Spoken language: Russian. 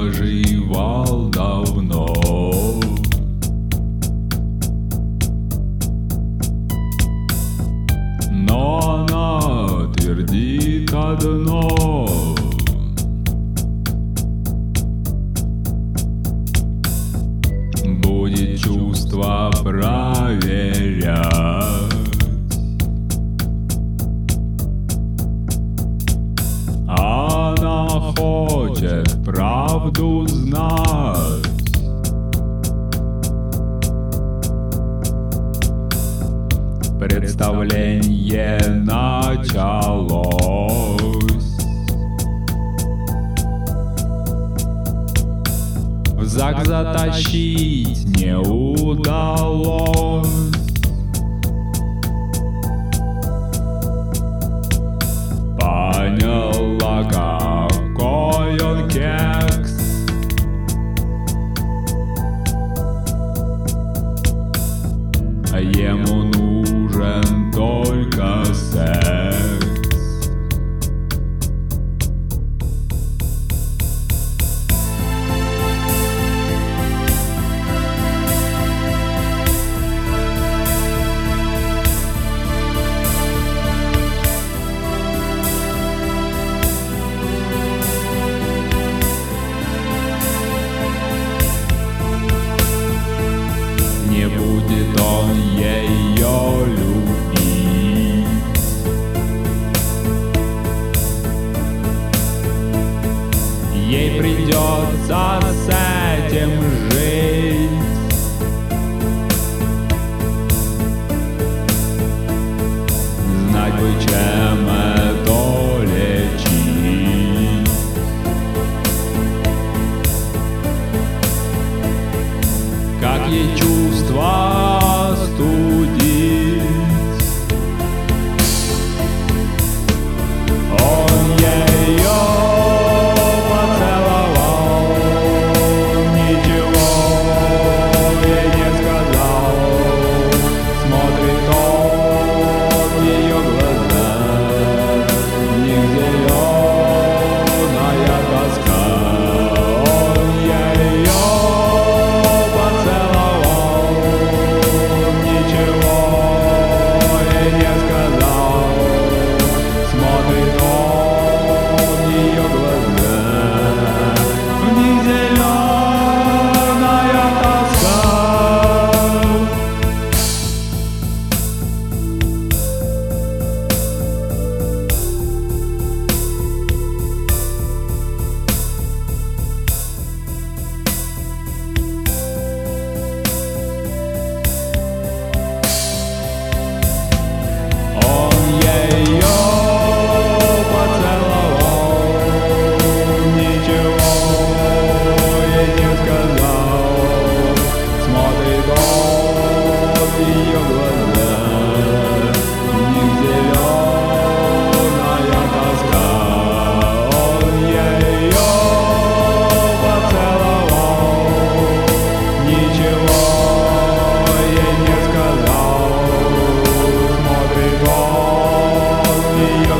проживал давно. Но она твердит одно: будет чувства проверять. Она хочет правду знать. Представление началось. В ЗАГС затащить не удалось. Поняла, какой он кекс. Ему нужен только секс. Не будет он ее любить. Ей придется с этим жить. Знать бы, чем это лечить. Как ей чувства остудить. Он ее поцеловал, ничего ей не сказал. Смотрит он в ее глаза, в них зеленая тоска. Он ее поцеловал, ничего ей не сказал. Смотрит он в ее глаза, в них зеленая тоска. Он ее поцеловал, ничего ей не сказал. Смотрит он в ее глаза, в них зеленая тоска. Он ее поцеловал, ничего ей не сказал. Смотрит он в ее